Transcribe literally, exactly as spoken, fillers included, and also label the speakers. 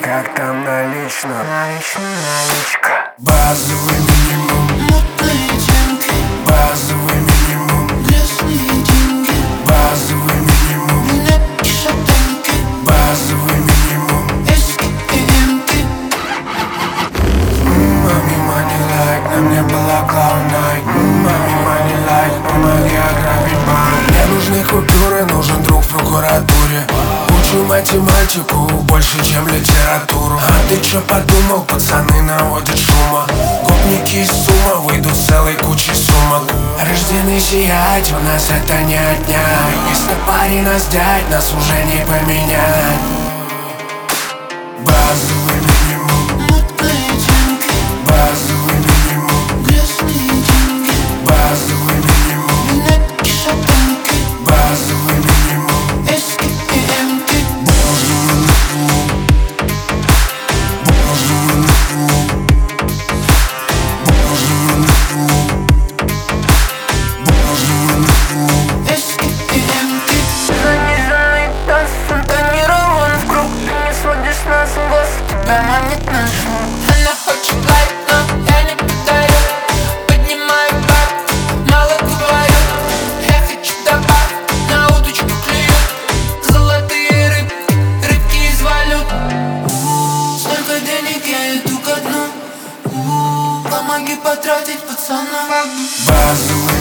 Speaker 1: Как там налично?
Speaker 2: Налично, наличка.
Speaker 1: Базовый минимум.
Speaker 2: Мутные деньги.
Speaker 1: Базовый минимум.
Speaker 2: Грязные деньги.
Speaker 1: Базовый минимум.
Speaker 2: Нет шатенки.
Speaker 1: Базовый минимум.
Speaker 2: Эски и эмки.
Speaker 1: Мами money like, на мне была cloud night. Мами money like, помоги ограбить банк. Мне нужны купюры, нужен друг в прокуратуре. Учу математику больше, чем литературу. А ты чё подумал, пацаны наводят шума. Гопники из сумма выйдут целой кучей сумок. Рождены сиять, у нас это не отнять. Если парень нас дядь, нас уже не поменять. Базовый минимум.
Speaker 2: Мутные деньги.
Speaker 1: Базовый минимум.
Speaker 2: Грязные деньги.
Speaker 1: Базовый минимум.
Speaker 2: Нет шатенки.
Speaker 1: Базовый минимум.
Speaker 2: Эски и эмки.
Speaker 1: Базовый минимум. Базовый минимум. Базовый минимум. Базовый минимум.
Speaker 2: Эски и эмки. Заниженный таз фонтанирован в круг. Ты не сводишь нас с глаз, тебя манит наш звук. Она хочет лайк, но я не подарю. Поднимаю баб, мало говорю. Я хочу добавь, на удочку клюют. Золотые рыбки, рыбки из валют. Столько денег, я иду ко дну. Помоги потратить, пацана.
Speaker 1: Базовый